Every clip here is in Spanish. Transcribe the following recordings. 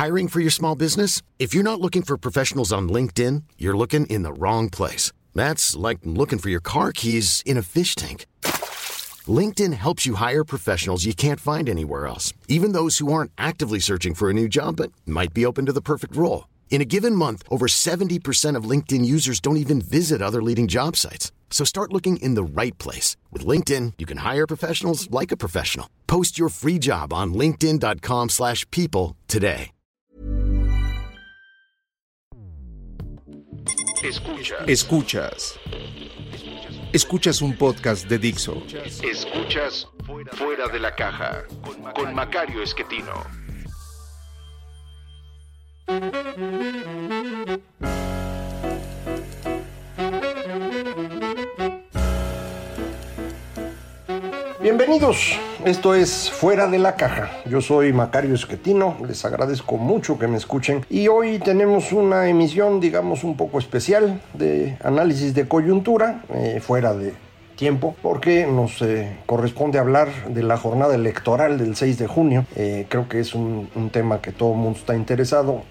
Hiring for your small business? If you're not looking for professionals on LinkedIn, you're looking in the wrong place. That's like looking for your car keys in a fish tank. LinkedIn helps you hire professionals you can't find anywhere else, even those who aren't actively searching for a new job but might be open to the perfect role. In a given month, over 70% of LinkedIn users don't even visit other leading job sites. So start looking in the right place. With LinkedIn, you can hire professionals like a professional. Post your free job on linkedin.com/people today. Escuchas un podcast de Dixo. Escuchas Fuera de la Caja con Macario Esquetino. Bienvenidos, esto es Fuera de la Caja. Yo soy Macario Esquetino, les agradezco mucho que me escuchen y hoy tenemos una emisión, digamos, un poco especial de análisis de coyuntura, fuera de tiempo, porque nos corresponde hablar de la jornada electoral del 6 de junio. Creo que es un tema que todo el mundo está interesado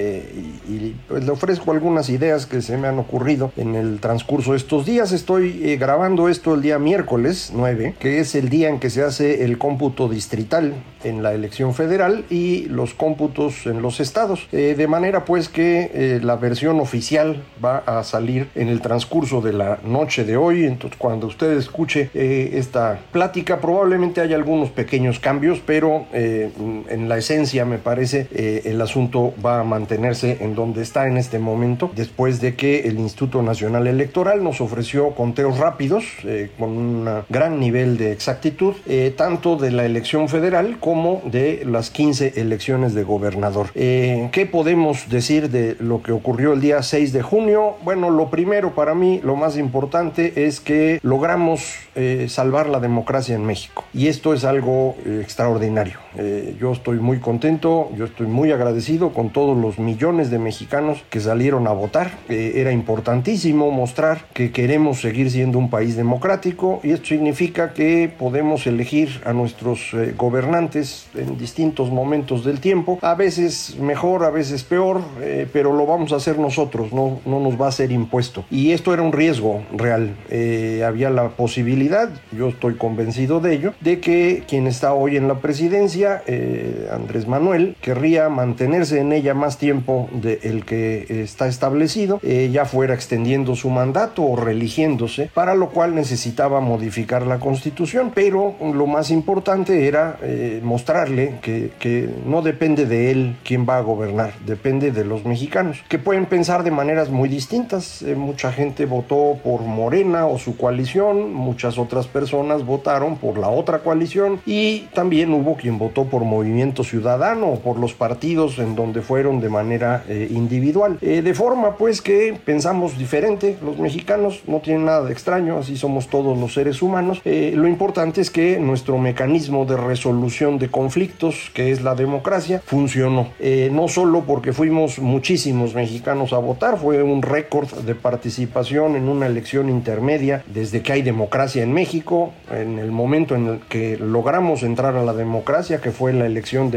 y pues le ofrezco algunas ideas que se me han ocurrido en el transcurso de estos días. Estoy grabando esto el día miércoles 9, que es el día en que se hace el cómputo distrital en la elección federal y los cómputos en los estados, de manera pues que la versión oficial va a salir en el transcurso de la noche de hoy. Entonces, cuando usted escuche esta plática, probablemente haya algunos pequeños cambios, pero en la esencia me parece el asunto va a mantenerse en donde está en este momento, después de que el Instituto Nacional Electoral nos ofreció conteos rápidos con un gran nivel de exactitud, tanto de la elección federal como de las 15 elecciones de gobernador. ¿Qué podemos decir de lo que ocurrió el día 6 de junio? Bueno, lo primero para mí, lo más importante es que logramos salvar la democracia en México, y esto es algo extraordinario. Yo estoy muy contento, yo estoy muy agradecido con todos los millones de mexicanos que salieron a votar. Era importantísimo mostrar que queremos seguir siendo un país democrático, y esto significa que podemos elegir a nuestros gobernantes en distintos momentos del tiempo, a veces mejor, a veces peor, pero lo vamos a hacer nosotros, no nos va a ser impuesto, y esto era un riesgo real. Había la posibilidad, yo estoy convencido de ello, de que quien está hoy en la presidencia, Andrés Manuel, querría mantenerse en ella más tiempo del que está establecido, ya fuera extendiendo su mandato o reeligiéndose, para lo cual necesitaba modificar la Constitución, pero lo más importante era mostrarle que no depende de él quién va a gobernar, depende de los mexicanos, que pueden pensar de maneras muy distintas. Mucha gente votó por Morena o su coalición, muchas otras personas votaron por la otra coalición, y también hubo quien votó por Movimiento Ciudadano o por los partidos en donde fueron de manera individual, de forma pues que pensamos diferente. Los mexicanos no tienen nada de extraño, así somos todos los seres humanos. Lo importante es que nuestro mecanismo de resolución de conflictos, que es la democracia, funcionó, no solo porque fuimos muchísimos mexicanos a votar, fue un récord de participación en una elección intermedia desde que hay democracia en México. En el momento en el que logramos entrar a la democracia, que fue la elección de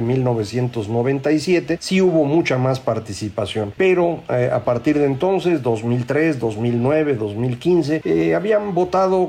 1997, sí hubo mucha más participación, pero a partir de entonces, 2003, 2009, 2015, habían votado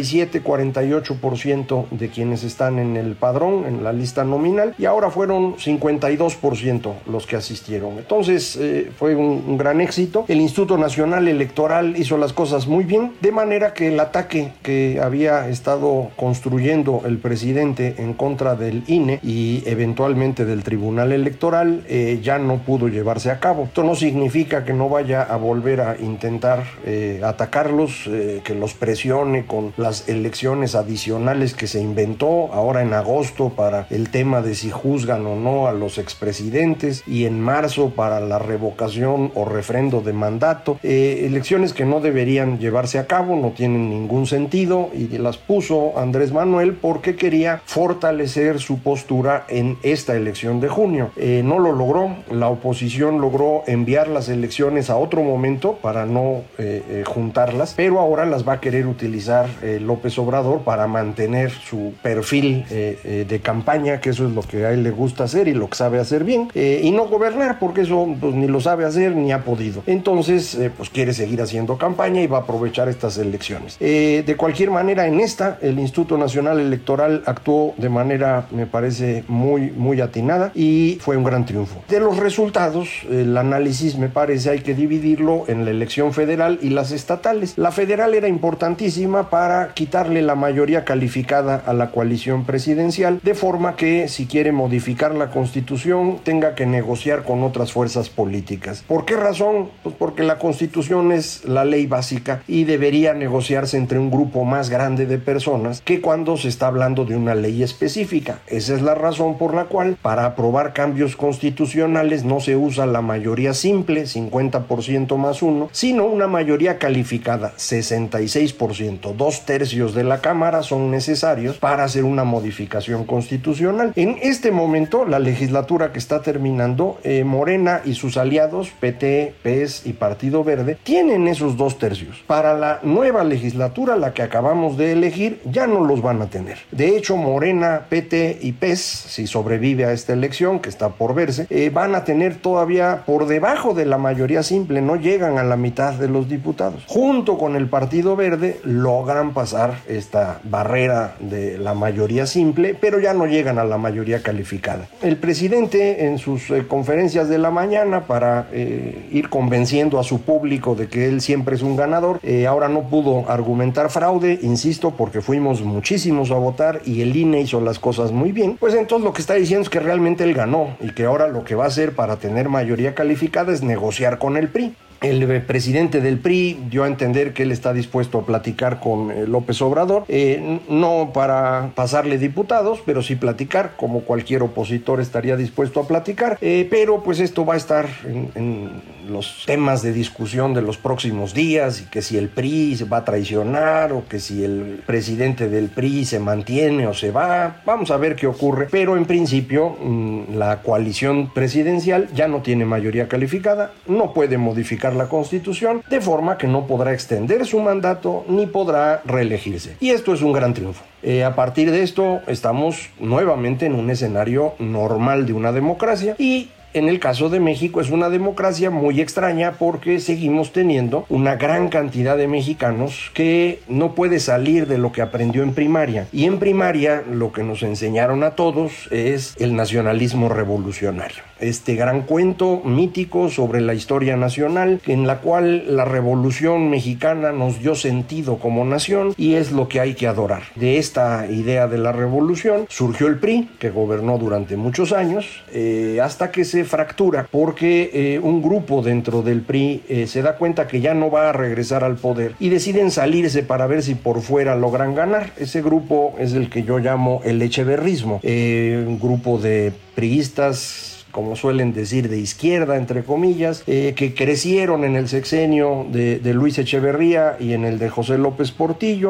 47-48% de quienes están en el padrón, en la lista nominal, y ahora fueron 52% los que asistieron. Entonces fue un gran éxito. El Instituto Nacional Electoral hizo las cosas muy bien, de manera que el ataque que había estado construyendo el presidente en contra del INE y eventualmente del Tribunal Electoral ya no pudo llevarse a cabo. Esto no significa que no vaya a volver a intentar atacarlos, que los presione con las elecciones adicionales que se inventó ahora en agosto para el tema de si juzgan o no a los expresidentes, y en marzo para la revocación o refrendo de mandato, elecciones que no deberían llevarse a cabo, no tienen ningún ningún sentido y las puso Andrés Manuel porque quería fortalecer su postura en esta elección de junio. No lo logró, la oposición logró enviar las elecciones a otro momento para no juntarlas, pero ahora las va a querer utilizar López Obrador para mantener su perfil de campaña, que eso es lo que a él le gusta hacer y lo que sabe hacer bien, y no gobernar, porque eso pues, ni lo sabe hacer ni ha podido. Entonces, pues quiere seguir haciendo campaña y va a aprovechar estas elecciones. De cualquier manera, en esta, el Instituto Nacional Electoral actuó de manera, me parece, muy atinada y fue un gran triunfo. De los resultados, el análisis, me parece, hay que dividirlo en la elección federal y las estatales. La federal era importantísima para quitarle la mayoría calificada a la coalición presidencial, de forma que, si quiere modificar la Constitución, tenga que negociar con otras fuerzas políticas. ¿Por qué razón? Pues porque la Constitución es la ley básica y debería negociarse entre un grupo más grande de personas que cuando se está hablando de una ley específica. Esa es la razón por la cual, para aprobar cambios constitucionales, no se usa la mayoría simple, 50% más 1, sino una mayoría calificada, 66%. 2/3 de la Cámara son necesarios para hacer una modificación constitucional. En este momento, la legislatura que está terminando, Morena y sus aliados, PT, PES y Partido Verde, tienen esos 2/3. Para la nueva legislatura, la que acabamos de elegir, ya no los van a tener. De hecho, Morena, PT y PES, si sobrevive a esta elección, que está por verse, van a tener todavía por debajo de la mayoría simple, no llegan a la mitad de los diputados. Junto con el Partido Verde, logran pasar esta barrera de la mayoría simple, pero ya no llegan a la mayoría calificada. El presidente, en sus conferencias de la mañana, para ir convenciendo a su público de que él siempre es un ganador, ahora no pudo argumentar fraude, insisto, porque fuimos muchísimos a votar y el INE hizo las cosas muy bien. Pues entonces lo que está diciendo es que realmente él ganó y que ahora lo que va a hacer para tener mayoría calificada es negociar con el PRI. El presidente del PRI dio a entender que él está dispuesto a platicar con López Obrador, no para pasarle diputados, pero sí platicar, como cualquier opositor estaría dispuesto a platicar, pero pues esto va a estar en los temas de discusión de los próximos días, y que si el PRI se va a traicionar o que si el presidente del PRI se mantiene o se va, vamos a ver qué ocurre, pero en principio la coalición presidencial ya no tiene mayoría calificada, no puede modificar la Constitución, de forma que no podrá extender su mandato ni podrá reelegirse. Y esto es un gran triunfo. A partir de esto estamos nuevamente en un escenario normal de una democracia y en el caso de México es una democracia muy extraña porque seguimos teniendo una gran cantidad de mexicanos que no puede salir de lo que aprendió en primaria. Y en primaria lo que nos enseñaron a todos es el nacionalismo revolucionario. Este gran cuento mítico sobre la historia nacional en la cual la revolución mexicana nos dio sentido como nación y es lo que hay que adorar. De esta idea de la revolución surgió el PRI, que gobernó durante muchos años, hasta que se fractura porque un grupo dentro del PRI se da cuenta que ya no va a regresar al poder y deciden salirse para ver si por fuera logran ganar. Ese grupo es el que yo llamo el echeverrismo, un grupo de priistas, como suelen decir, de izquierda, entre comillas, que crecieron en el sexenio de Luis Echeverría y en el de José López Portillo,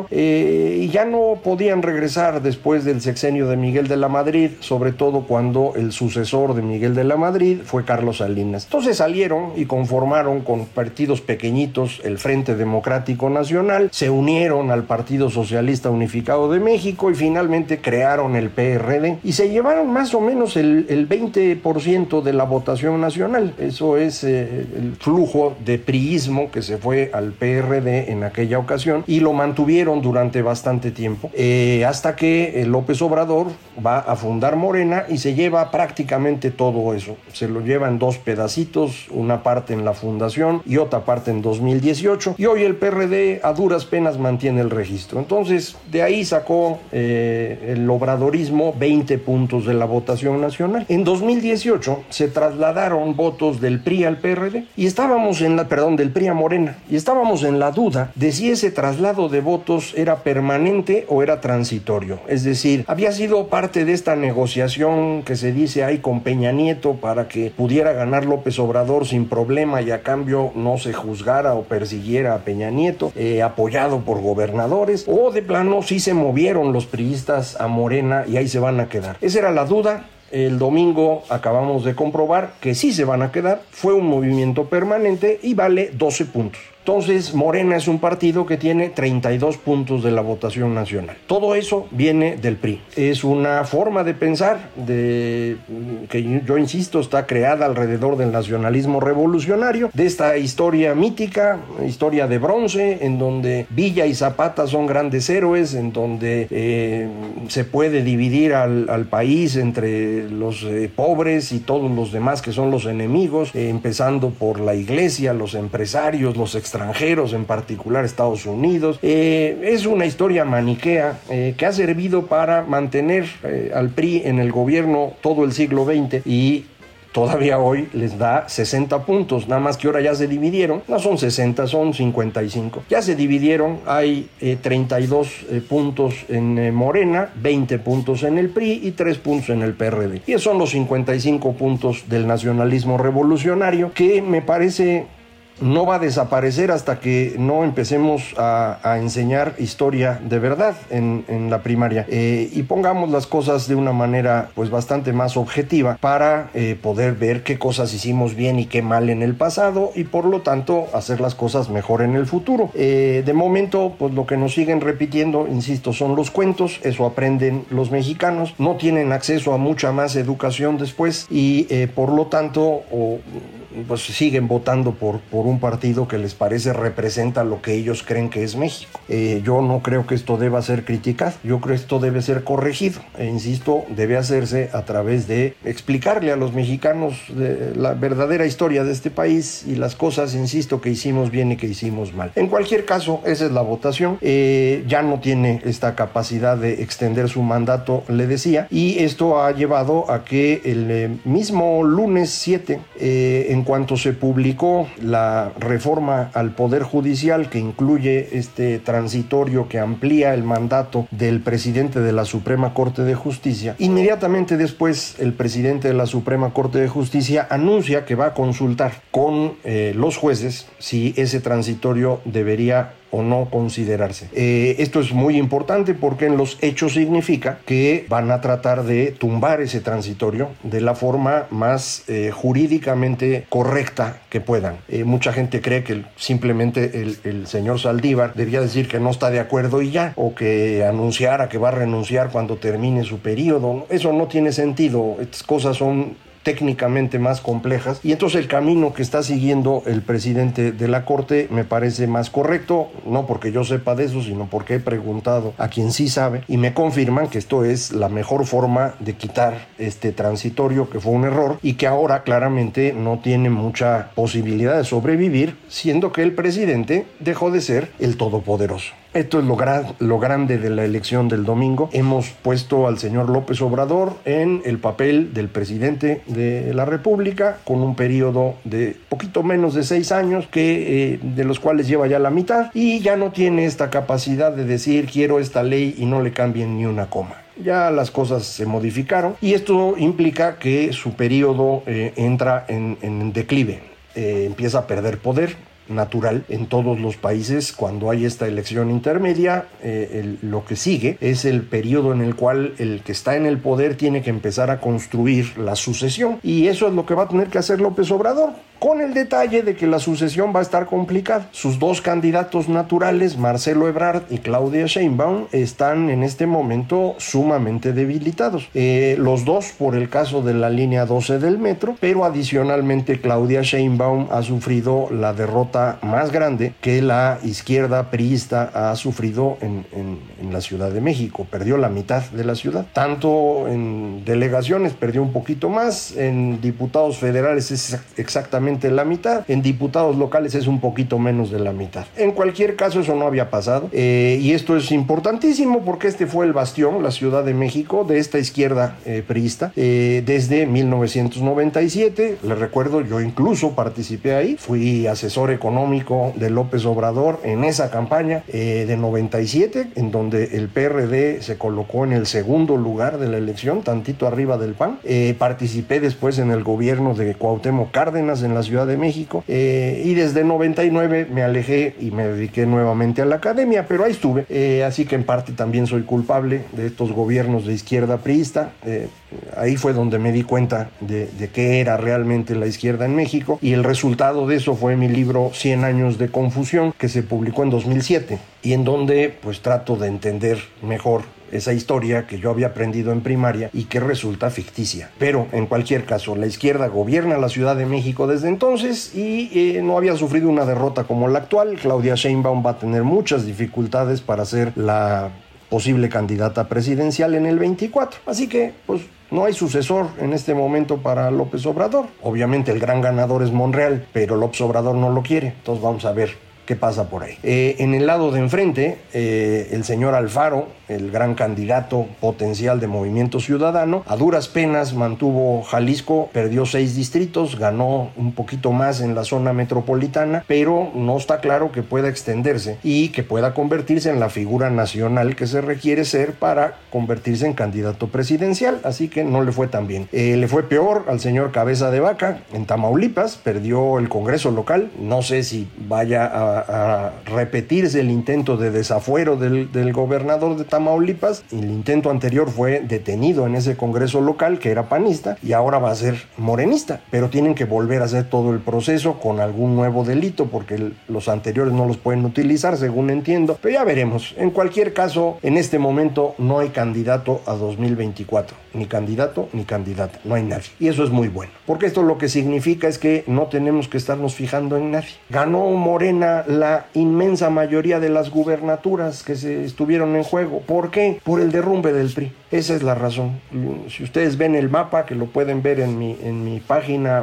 y ya no podían regresar después del sexenio de Miguel de la Madrid, sobre todo cuando el sucesor de Miguel de la Madrid fue Carlos Salinas. Entonces salieron y conformaron con partidos pequeñitos el Frente Democrático Nacional, se unieron al Partido Socialista Unificado de México y finalmente crearon el PRD y se llevaron más o menos el 20% de la votación nacional. Eso es el flujo de priismo que se fue al PRD en aquella ocasión y lo mantuvieron durante bastante tiempo, hasta que López Obrador va a fundar Morena y se lleva prácticamente todo eso. Se lo lleva en dos pedacitos, una parte en la fundación y otra parte en 2018, y hoy el PRD a duras penas mantiene el registro. Entonces de ahí sacó el obradorismo 20 puntos de la votación nacional. En 2018 2018 se trasladaron votos del PRI al PRD y estábamos del PRI a Morena, y estábamos en la duda de si ese traslado de votos era permanente o era transitorio. Es decir, había sido parte de esta negociación que se dice ahí con Peña Nieto para que pudiera ganar López Obrador sin problema y a cambio no se juzgara o persiguiera a Peña Nieto, apoyado por gobernadores, o de plano sí se movieron los priistas a Morena y ahí se van a quedar. Esa era la duda. El domingo acabamos de comprobar que sí se van a quedar, fue un movimiento permanente y vale 12 puntos. Entonces, Morena es un partido que tiene 32 puntos de la votación nacional. Todo eso viene del PRI. Es una forma de pensar que yo insisto está creada alrededor del nacionalismo revolucionario, de esta historia mítica, historia de bronce, en donde Villa y Zapata son grandes héroes, en donde se puede dividir al país entre los pobres y todos los demás que son los enemigos, empezando por la iglesia, los empresarios, los extranjeros, en particular Estados Unidos. Es una historia maniquea que ha servido para mantener al PRI en el gobierno todo el siglo XX y todavía hoy les da 60 puntos, nada más que ahora ya se dividieron, no son 60, son 55. Ya se dividieron, hay 32 puntos en Morena, 20 puntos en el PRI y 3 puntos en el PRD. Y esos son los 55 puntos del nacionalismo revolucionario que me parece no va a desaparecer hasta que no empecemos a enseñar historia de verdad en la primaria y pongamos las cosas de una manera pues bastante más objetiva para poder ver qué cosas hicimos bien y qué mal en el pasado y por lo tanto hacer las cosas mejor en el futuro. De momento pues lo que nos siguen repitiendo, insisto, son los cuentos, eso aprenden los mexicanos, no tienen acceso a mucha más educación después y por lo tanto pues siguen votando por un partido que les parece representa lo que ellos creen que es México. Yo no creo que esto deba ser criticado, yo creo que esto debe ser corregido insisto, debe hacerse a través de explicarle a los mexicanos la verdadera historia de este país y las cosas, insisto, que hicimos bien y que hicimos mal. En cualquier caso, esa es la votación. Ya no tiene esta capacidad de extender su mandato, le decía, y esto ha llevado a que el mismo lunes 7, en cuanto se publicó la reforma al Poder Judicial que incluye este transitorio que amplía el mandato del presidente de la Suprema Corte de Justicia, inmediatamente después el presidente de la Suprema Corte de Justicia anuncia que va a consultar con los jueces si ese transitorio debería o no considerarse. Esto es muy importante porque en los hechos significa que van a tratar de tumbar ese transitorio de la forma más jurídicamente correcta que puedan. Mucha gente cree que simplemente el señor Saldívar debía decir que no está de acuerdo y ya, o que anunciara que va a renunciar cuando termine su periodo. Eso no tiene sentido. Estas cosas son técnicamente más complejas y entonces el camino que está siguiendo el presidente de la Corte me parece más correcto, no porque yo sepa de eso, sino porque he preguntado a quien sí sabe y me confirman que esto es la mejor forma de quitar este transitorio, que fue un error y que ahora claramente no tiene mucha posibilidad de sobrevivir, siendo que el presidente dejó de ser el todopoderoso. Esto es lo grande de la elección del domingo. Hemos puesto al señor López Obrador en el papel del presidente de la República con un periodo de poquito menos de 6 años, de los cuales lleva ya la mitad y ya no tiene esta capacidad de decir quiero esta ley y no le cambien ni una coma. Ya las cosas se modificaron y esto implica que su periodo entra en declive, empieza a perder poder natural en todos los países. Cuando hay esta elección intermedia, lo que sigue es el periodo en el cual el que está en el poder tiene que empezar a construir la sucesión y eso es lo que va a tener que hacer López Obrador, con el detalle de que la sucesión va a estar complicada. Sus dos candidatos naturales, Marcelo Ebrard y Claudia Sheinbaum, están en este momento sumamente debilitados. Los dos por el caso de la línea 12 del metro, pero adicionalmente Claudia Sheinbaum ha sufrido la derrota más grande que la izquierda priista ha sufrido en la Ciudad de México. Perdió la mitad de la ciudad. Tanto en delegaciones perdió un poquito más, en diputados federales es exactamente prácticamente la mitad. En diputados locales es un poquito menos de la mitad. En cualquier caso, eso no había pasado. Y esto es importantísimo porque este fue el bastión, la Ciudad de México, de esta izquierda priista, desde 1997. Les recuerdo, yo incluso participé ahí. Fui asesor económico de López Obrador en esa campaña de 97, en donde el PRD se colocó en el segundo lugar de la elección, tantito arriba del PAN. Participé después en el gobierno de Cuauhtémoc Cárdenas en la Ciudad de México, y desde 99 me alejé y me dediqué nuevamente a la academia, pero ahí estuve, así que en parte también soy culpable de estos gobiernos de izquierda priista. Ahí fue donde me di cuenta de qué era realmente la izquierda en México, y el resultado de eso fue mi libro 100 años de confusión, que se publicó en 2007, y en donde pues trato de entender mejor esa historia que yo había aprendido en primaria y que resulta ficticia. Pero en cualquier caso, la izquierda gobierna la Ciudad de México desde entonces y no había sufrido una derrota como la actual. Claudia Sheinbaum va a tener muchas dificultades para ser la posible candidata presidencial en el 24. Así que, pues, no hay sucesor en este momento para López Obrador. Obviamente el gran ganador es Monreal, pero López Obrador no lo quiere. Entonces vamos a ver qué pasa por ahí. En el lado de enfrente, el señor Alfaro, el gran candidato potencial de Movimiento Ciudadano, a duras penas mantuvo Jalisco, perdió 6 distritos, ganó un poquito más en la zona metropolitana, pero no está claro que pueda extenderse y que pueda convertirse en la figura nacional que se requiere ser para convertirse en candidato presidencial, así que no le fue tan bien. Le fue peor al señor Cabeza de Vaca en Tamaulipas, perdió el Congreso local, no sé si vaya a repetirse el intento de desafuero del gobernador de Tamaulipas. El intento anterior fue detenido en ese Congreso local, que era panista, y ahora va a ser morenista, pero tienen que volver a hacer todo el proceso con algún nuevo delito, porque los anteriores no los pueden utilizar, según entiendo, pero ya veremos. En cualquier caso, en este momento no hay candidato a 2024, ni candidato ni candidata, no hay nadie, y eso es muy bueno, porque esto lo que significa es que no tenemos que estarnos fijando en nadie. Ganó Morena la inmensa mayoría de las gubernaturas que se estuvieron en juego. ¿Por qué? Por el derrumbe del PRI. Esa es la razón. Si ustedes ven el mapa, que lo pueden ver en mi página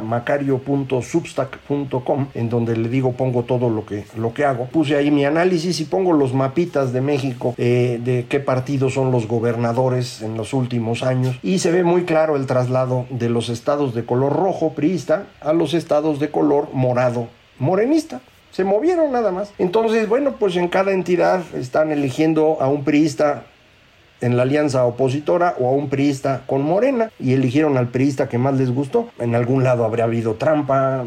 macario.substack.com, en donde le digo, pongo todo lo que hago. Puse ahí mi análisis y pongo los mapitas de México, de qué partidos son los gobernadores en los últimos años, y se ve muy claro el traslado de los estados de color rojo priista a los estados de color morado morenista. Se movieron nada más. Entonces, bueno, pues en cada entidad están eligiendo a un priista en la alianza opositora o a un priista con Morena, y eligieron al priista que más les gustó. En algún lado habría habido trampa,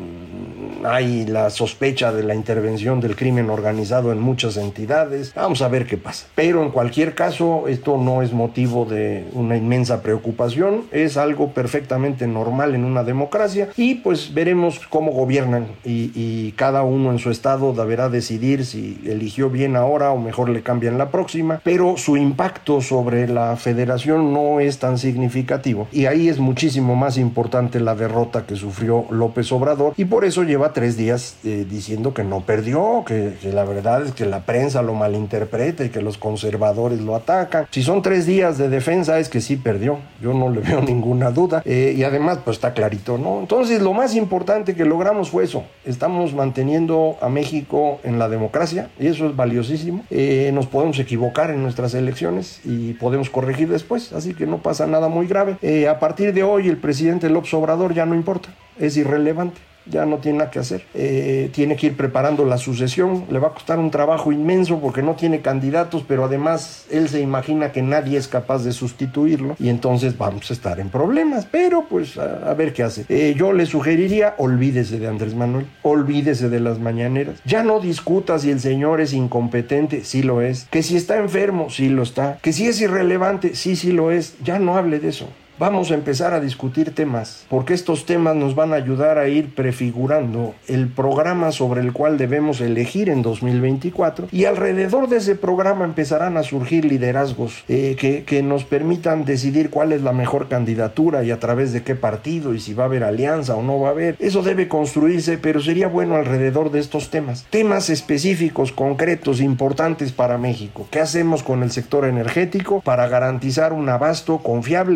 hay la sospecha de la intervención del crimen organizado en muchas entidades. Vamos a ver qué pasa. Pero en cualquier caso, esto no es motivo de una inmensa preocupación, es algo perfectamente normal en una democracia, y pues veremos cómo gobiernan, y cada uno en su estado deberá decidir si eligió bien ahora o mejor le cambian la próxima, pero su impacto sobre la federación no es tan significativo, y ahí es muchísimo más importante la derrota que sufrió López Obrador, y por eso lleva 3 días diciendo que no perdió, que la verdad es que la prensa lo malinterpreta y que los conservadores lo atacan. Si son 3 días de defensa, es que sí perdió, yo no le veo ninguna duda, y además pues está clarito, ¿no? Entonces lo más importante que logramos fue eso. Estamos manteniendo a México en la democracia, y eso es valiosísimo. Nos podemos equivocar en nuestras elecciones y podemos corregir después, así que no pasa nada muy grave. A partir de hoy el presidente López Obrador ya no importa, es irrelevante, ya no tiene nada que hacer. Tiene que ir preparando la sucesión, le va a costar un trabajo inmenso porque no tiene candidatos, pero además él se imagina que nadie es capaz de sustituirlo, y entonces vamos a estar en problemas, pero pues a ver qué hace. Yo le sugeriría, olvídese de Andrés Manuel, olvídese de las mañaneras, ya no discuta si el señor es incompetente, sí lo es, que si está enfermo, sí lo está, que si es irrelevante, sí lo es, ya no hable de eso. Vamos a empezar a discutir temas, porque estos temas nos van a ayudar a ir prefigurando el programa sobre el cual debemos elegir en 2024, y alrededor de ese programa empezarán a surgir liderazgos que nos permitan decidir cuál es la mejor candidatura y a través de qué partido, y si va a haber alianza o no va a haber. Eso debe construirse, pero sería bueno alrededor de estos temas específicos, concretos, importantes para México. ¿Qué hacemos con el sector energético para garantizar un abasto confiable y a buen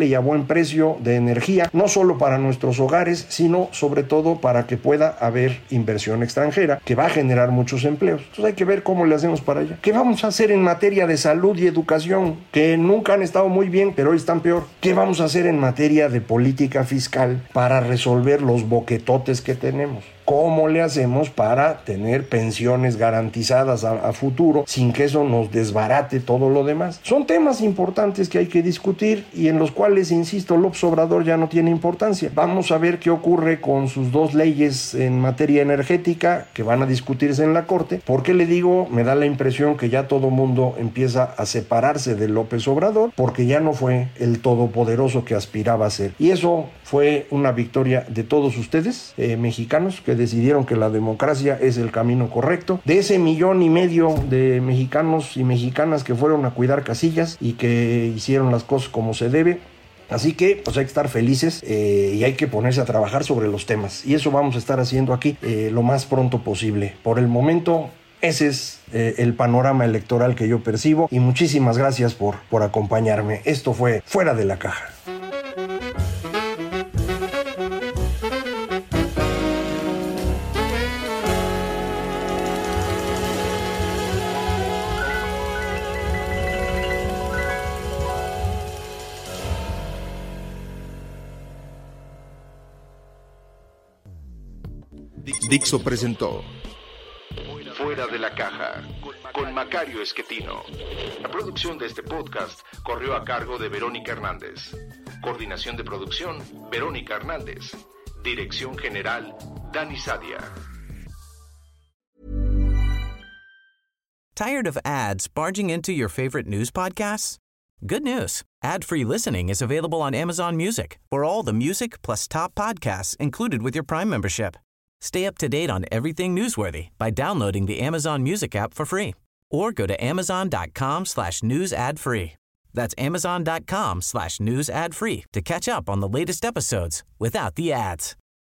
precio de energía, no solo para nuestros hogares, sino sobre todo para que pueda haber inversión extranjera, que va a generar muchos empleos. Entonces hay que ver cómo le hacemos para allá. ¿Qué vamos a hacer en materia de salud y educación, que nunca han estado muy bien, pero hoy están peor? ¿Qué vamos a hacer en materia de política fiscal para resolver los boquetotes que tenemos? ¿Cómo le hacemos para tener pensiones garantizadas a futuro sin que eso nos desbarate todo lo demás? Son temas importantes que hay que discutir y en los cuales, insisto, López Obrador ya no tiene importancia. Vamos a ver qué ocurre con sus 2 leyes en materia energética que van a discutirse en la Corte. ¿Por qué le digo? Me da la impresión que ya todo mundo empieza a separarse de López Obrador porque ya no fue el todopoderoso que aspiraba a ser. Y eso fue una victoria de todos ustedes, mexicanos, que decidieron que la democracia es el camino correcto. De ese 1.5 millones de mexicanos y mexicanas que fueron a cuidar casillas y que hicieron las cosas como se debe. Así que pues hay que estar felices y hay que ponerse a trabajar sobre los temas. Y eso vamos a estar haciendo aquí lo más pronto posible. Por el momento, ese es el panorama electoral que yo percibo. Y muchísimas gracias por acompañarme. Esto fue Fuera de la Caja. Dixo presentó Fuera de la Caja, con Macario Esquetino. La producción de este podcast corrió a cargo de Verónica Hernández. Coordinación de producción, Verónica Hernández. Dirección General, Dani Sadia. Tired of ads barging into your favorite news podcasts? Good news. Ad-free listening is available on Amazon Music for all the music plus top podcasts included with your Prime membership. Stay up to date on everything newsworthy by downloading the Amazon Music app for free or go to amazon.com/news ad free. That's amazon.com/news ad free to catch up on the latest episodes without the ads.